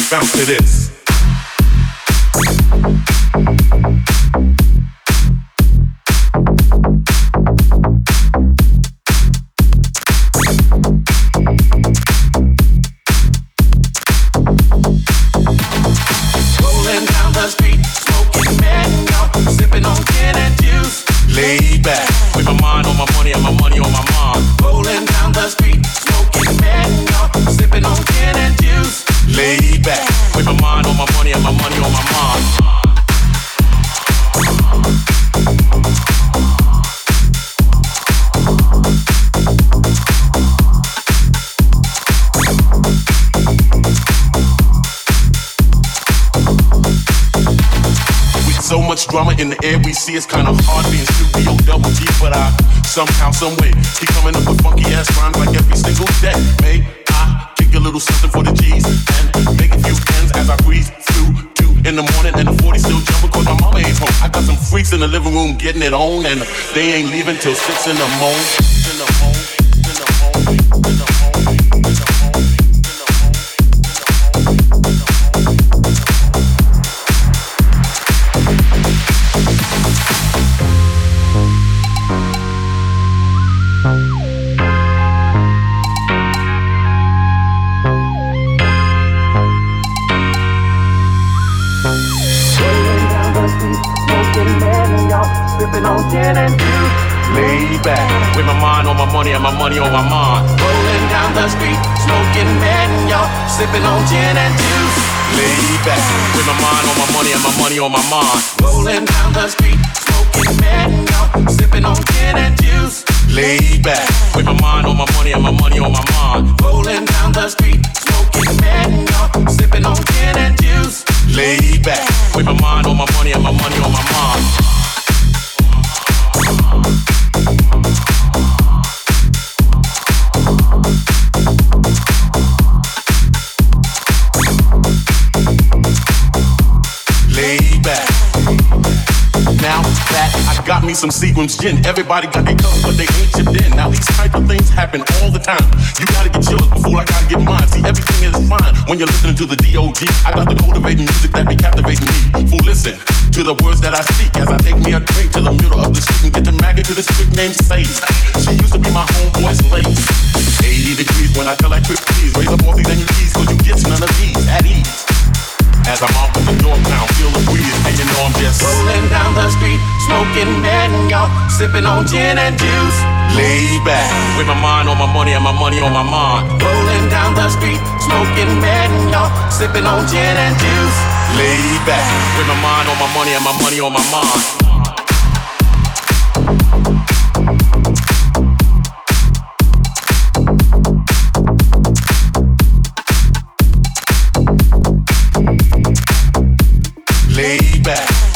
bounce to this. Rolling down the street, smoking mango, sipping on gin and juice. Laid back, with my mind on my money and my money on my mind. Rolling down the street, smoking mango, sipping on gin and juice. Laid back, with my mind on my money and my money on my mind. So much drama in the air we see, it's kinda hard being studio double G, but I somehow, someway keep coming up with funky ass rhymes like every single day. May I kick a little something for the G's and make a few ends as I breeze through 2 in the morning and the 40 still jumping cause my mama ain't home. I got some freaks in the living room getting it on and they ain't leaving till 6 in the morning. In the morning. Sipping on gin and juice. Laid back, with my mind on my money and my money on my mind. Rolling down the street, smoking mango, sipping on gin and juice. Laid back, with my mind on my money and my money on my mind. Rolling down the street, smoking mango, sipping on gin and juice. Laid back, with my mind on my money and my money on my mind. Rolling down the street, smoking mango, sipping on gin and juice. Laid back, with my mind on my money and my money on my mind. Laid back. Now that I got me some Seagram's gin, everybody got their cups, but they ain't chipped in. Now these type of things happen all the time. You gotta get yours before I gotta get mine. See, everything is fine when you're listening to the D.O.G. I got the motivating music that be captivating me. Fool, listen to the words that I speak as I take me a drink to the middle of the street and get the maggot to this chick named Sadie. She used to be my homeboy's lady. 80 degrees when I tell that quick please raise up all these and your keys, cause you get none of these at ease. As I'm off with the door pound, feel the breeze, and you know I'm just rolling down the street, smoking mango, sipping on gin and juice. Laid back, with my mind on my money and my money on my mind. Rolling down the street, smoking mango, sipping on gin and juice. Laid back, with my mind on my money and my money on my mind. Laid back.